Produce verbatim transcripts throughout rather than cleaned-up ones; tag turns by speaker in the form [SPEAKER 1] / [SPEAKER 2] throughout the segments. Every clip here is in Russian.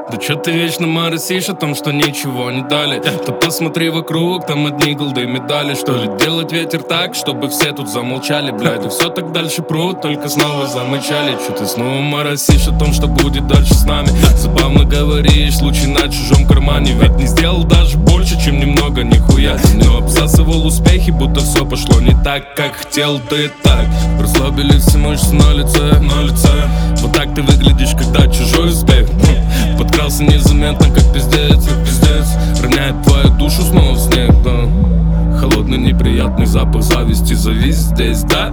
[SPEAKER 1] Да чё ты вечно моросишь о том, что ничего не дали? Да посмотри вокруг, там одни голды медали. Что ли делать ветер так, чтобы все тут замолчали, блядь? И все так дальше прут, только снова замычали. Чё ты снова моросишь о том, что будет дальше с нами? Забавно говоришь, случай на чужом кармане. Ведь не сделал даже больше, чем немного, нихуя. Но обсасывал успехи, будто все пошло не так, как хотел ты так. Расслабились все мышцы на лице, на лице. Вот так ты выглядишь, когда чужой успех подкрался незаметно, как пиздец, как пиздец. Роняет твою душу снова в снег, да. Холодный неприятный запах зависти завис здесь, да?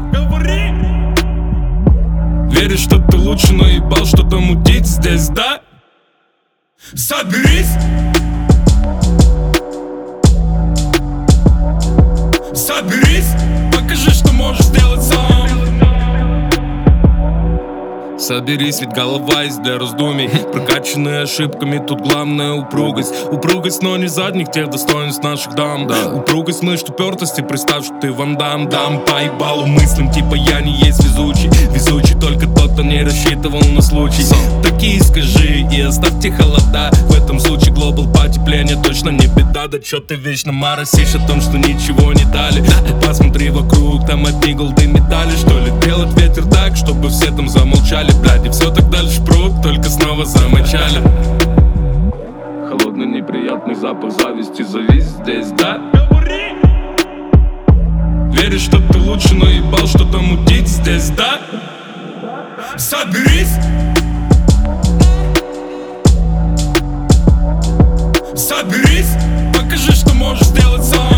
[SPEAKER 1] Веришь, что ты лучше, но ебал что-то мутить здесь, да? Соберись! Соберись! Покажи, что можешь сделать сам. Соберись, ведь голова есть для раздумий. Прокачанные ошибками, тут главное упругость. Упругость, но не задних тех достоинств наших дам, да. Упругость мышц, упертости, представь, что ты Ван Дам. Дам по ебалу мыслям, типа я не есть везучий. Везучий только тот, кто не рассчитывал на случай. Такие скажи и оставьте холода. В этом случае глобал потепление точно не беда. Да чё ты вечно моросишь о том, что ничего не дали? Да посмотри вокруг, там одни голды медали. Что ли делать ветер так, чтобы все там замолчали, блядь? И все так дальше прут, только снова замочали. Холодный неприятный запах зависти завис здесь, да? Веришь, что ты лучше, но ебал что-то мутить здесь, да? Соберись! Соберись! Покажи, что можешь сделать сам.